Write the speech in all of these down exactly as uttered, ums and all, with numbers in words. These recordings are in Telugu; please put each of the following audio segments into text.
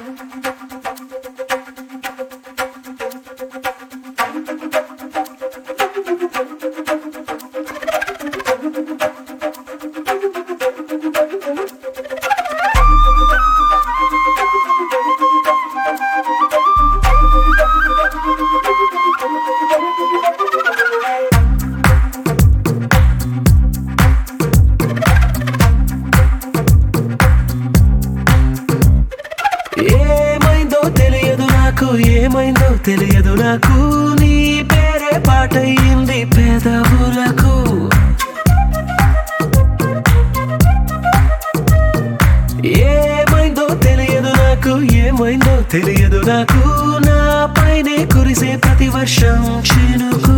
ఏమైందో తెలియదు నాకు నీ పేరే పాటయింది పెదవులకు ఏమైందో తెలియదు నాకు ఏమైందో తెలియదు నాకు నా పైనే కురిసే ప్రతి వర్షం చినుకు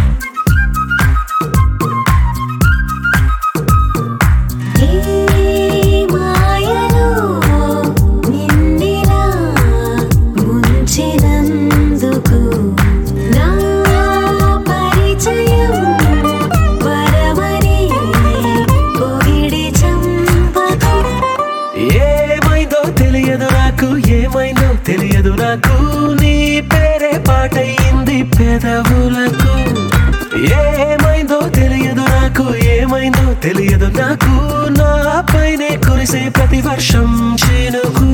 ఏమైందో తెలియదు నాకు నీ పేరే పాటయింది పెదవులకు ఏమైందో తెలియదు నాకు ఏమైందో తెలియదు నాకు నా పైనే కురిసే ప్రతి వర్షం చినుకు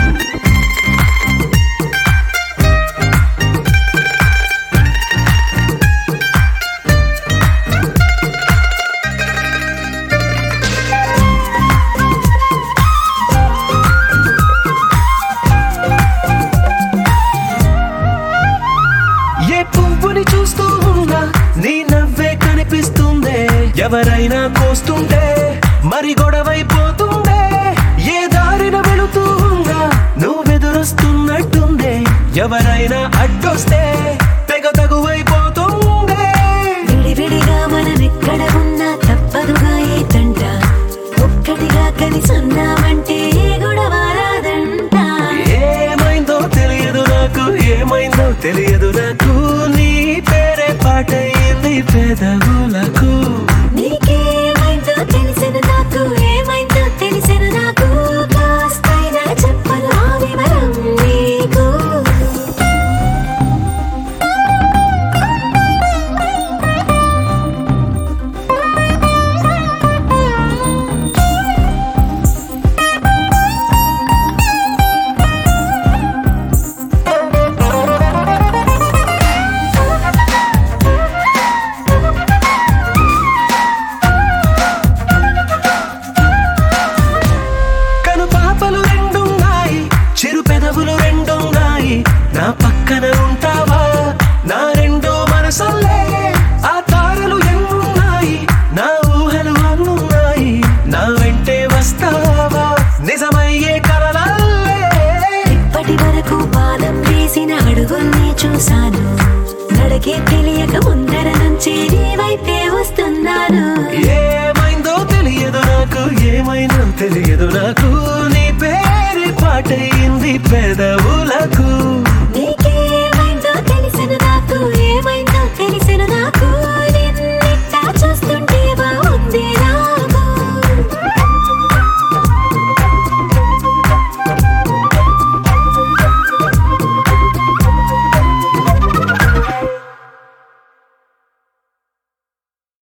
పువ్వుని చూస్తూ ఉన్నా నీ నవ్వే కనిపిస్తుందే ఎవరైనా కోస్తుంటే మరి గొడవైపోతుందే ఏ దారిన వెళుతూ ఉన్నా నువ్వెదురొస్తున్నట్టుందే ఎవరైనా అడ్డొస్తే తెగ తగువైపోతుందే విడివిడిగా మనమెక్కడ ఉన్నా తప్పదుగా ఏ తంట ఒక్కటిగా కలిసున్నామంటే గొడవ రాదంట ఏమైందో తెలియదు నాకు ఏమైందో తెలియదు నాకు నీ పేరే పాటయింది పెదవులకు నీకేమైందో తెలిసిన నాకు ఏమైందో తెలిసిన నాకు కాస్తైనా చెప్పను ఆ వివరం నీకు పెదవులు రెండున్నాయి నా పక్కన ఉంటావా నా రెండో మనసల్లే ఆ తారలు ఎన్నున్నాయి నా ఊహలు అన్నున్నాయి నా వెంటే వస్తావా నిజమయ్యే కలలల్లే ఇప్పటి వరకు పాదం వేసిన అడుగుల్ని చూశాను నడకే తెలియక ముందర నుంచి నీ వైపే వస్తున్నాను ఏమైందో తెలియదు నాకు ఏమైందో తెలియదు